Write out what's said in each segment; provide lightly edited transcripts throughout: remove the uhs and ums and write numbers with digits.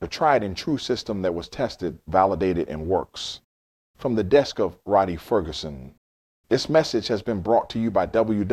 a tried and true system that was tested, validated, and works. From the desk of Roddy Ferguson. This message has been brought to you by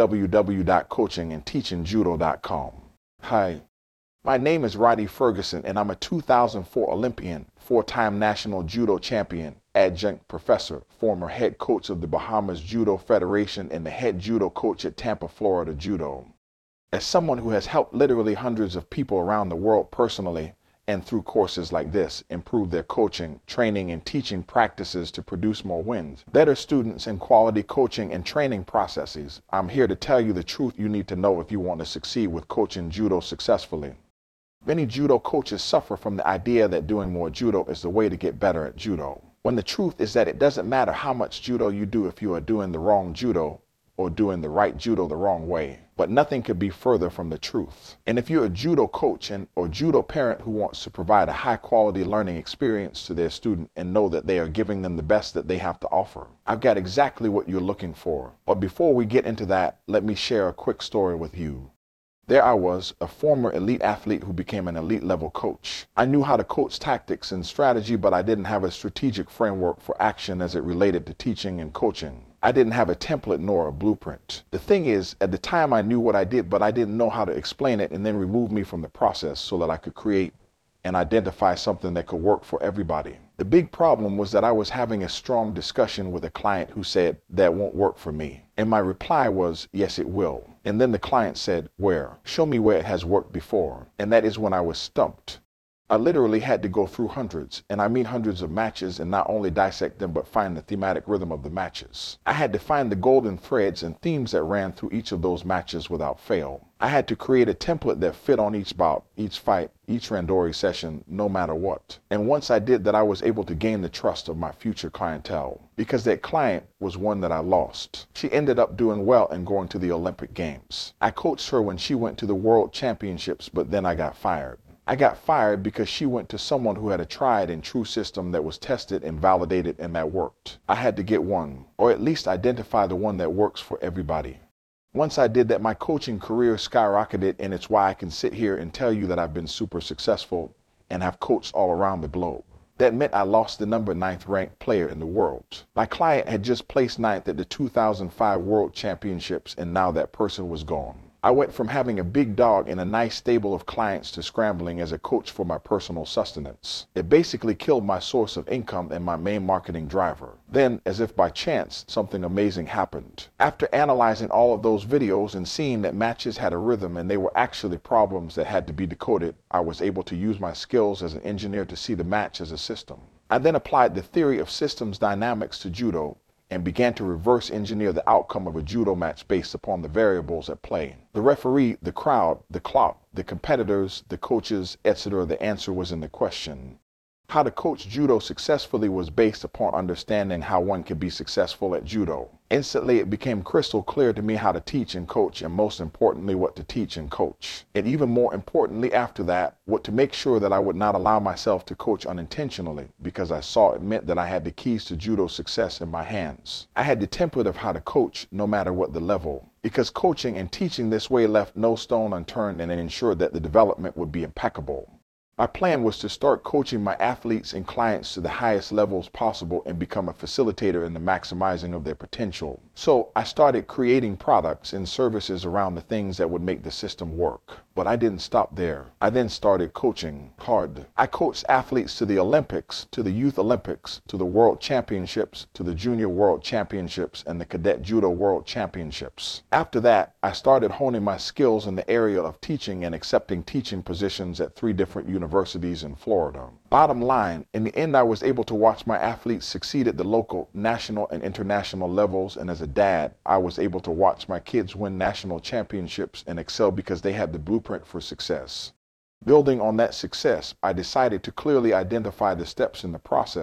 www.coachingandteachingjudo.com. Hi, my name is Roddy Ferguson, and I'm a 2004 Olympian, four-time national judo champion, adjunct professor, former head coach of the Bahamas Judo Federation, and the head judo coach at Tampa, Florida Judo. As someone who has helped literally hundreds of people around the world personally, and through courses like this, improve their coaching, training, and teaching practices to produce more wins, better students, and quality coaching and training processes, I'm here to tell you the truth you need to know if you want to succeed with coaching judo successfully. Many judo coaches suffer from the idea that doing more judo is the way to get better at judo, when the truth is that it doesn't matter how much judo you do if you are doing the wrong judo or doing the right judo the wrong way. But nothing could be further from the truth. And if you're a judo coach or judo parent who wants to provide a high-quality learning experience to their student and know that they are giving them the best that they have to offer, I've got exactly what you're looking for. But before we get into that, let me share a quick story with you. There I was, a former elite athlete who became an elite level coach. I knew how to coach tactics and strategy, but I didn't have a strategic framework for action as it related to teaching and coaching. I didn't have a template nor a blueprint. The thing is, at the time I knew what I did, but I didn't know how to explain it and then remove me from the process so that I could create and identify something that could work for everybody. The big problem was that I was having a strong discussion with a client who said, "That won't work for me." And my reply was, "Yes, it will." And then the client said, "Where? Show me where it has worked before." And that is when I was stumped. I literally had to go through hundreds, and I mean hundreds of matches, and not only dissect them, but find the thematic rhythm of the matches. I had to find the golden threads and themes that ran through each of those matches without fail. I had to create a template that fit on each bout, each fight, each randori session, no matter what. And once I did that, I was able to gain the trust of my future clientele, because that client was one that I lost. She ended up doing well and going to the Olympic Games. I coached her when she went to the World Championships, but then I got fired. I got fired because she went to someone who had a tried and true system that was tested and validated and that worked. I had to get one, or at least identify the one that works for everybody. Once I did that, my coaching career skyrocketed, and it's why I can sit here and tell you that I've been super successful and have coached all around the globe. That meant I lost the number 9th ranked player in the world. My client had just placed 9th at the 2005 World Championships, and now that person was gone. I went from having a big dog and a nice stable of clients to scrambling as a coach for my personal sustenance. It basically killed my source of income and my main marketing driver. Then, as if by chance, something amazing happened. After analyzing all of those videos and seeing that matches had a rhythm and they were actually problems that had to be decoded, I was able to use my skills as an engineer to see the match as a system. I then applied the theory of systems dynamics to judo and began to reverse engineer the outcome of a judo match based upon the variables at play. The referee, the crowd, the clock, the competitors, the coaches, etc. The answer was in the question. How to coach judo successfully was based upon understanding how one can be successful at judo. Instantly, it became crystal clear to me how to teach and coach, and most importantly, what to teach and coach. And even more importantly after that, what to make sure that I would not allow myself to coach unintentionally, because I saw it meant that I had the keys to judo success in my hands. I had the template of how to coach, no matter what the level, because coaching and teaching this way left no stone unturned and it ensured that the development would be impeccable. My plan was to start coaching my athletes and clients to the highest levels possible and become a facilitator in the maximizing of their potential. So I started creating products and services around the things that would make the system work. But I didn't stop there. I then started coaching hard. I coached athletes to the Olympics, to the Youth Olympics, to the World Championships, to the Junior World Championships, and the Cadet Judo World Championships. After that, I started honing my skills in the area of teaching and accepting teaching positions at 3 different universities in Florida. Bottom line, in the end, I was able to watch my athletes succeed at the local, national, and international levels, and as a dad, I was able to watch my kids win national championships and excel because they had the blueprint for success. Building on that success, I decided to clearly identify the steps in the process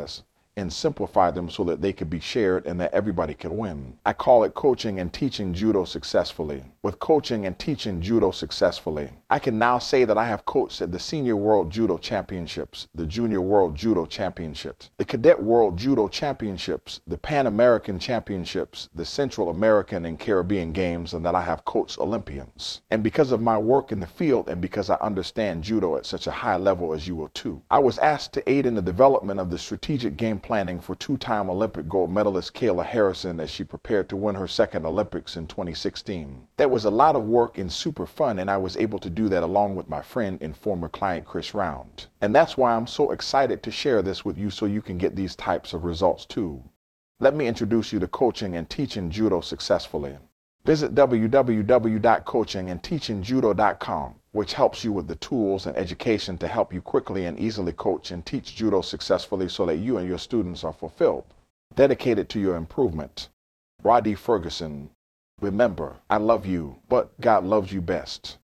and simplify them so that they could be shared and that everybody could win. I call it coaching and teaching judo successfully. With coaching and teaching judo successfully, I can now say that I have coached at the Senior World Judo Championships, the Junior World Judo Championships, the Cadet World Judo Championships, the Pan American Championships, the Central American and Caribbean Games, and that I have coached Olympians. And because of my work in the field and because I understand judo at such a high level as you will too, I was asked to aid in the development of the strategic game planning for two-time Olympic gold medalist Kayla Harrison as she prepared to win her second Olympics in 2016. That was a lot of work and super fun, and I was able to do that along with my friend and former client Chris Round. And that's why I'm so excited to share this with you so you can get these types of results too. Let me introduce you to coaching and teaching judo successfully. Visit www.coachingandteachingjudo.com, which helps you with the tools and education to help you quickly and easily coach and teach judo successfully so that you and your students are fulfilled, dedicated to your improvement. Roddy Ferguson. Remember, I love you, but God loves you best.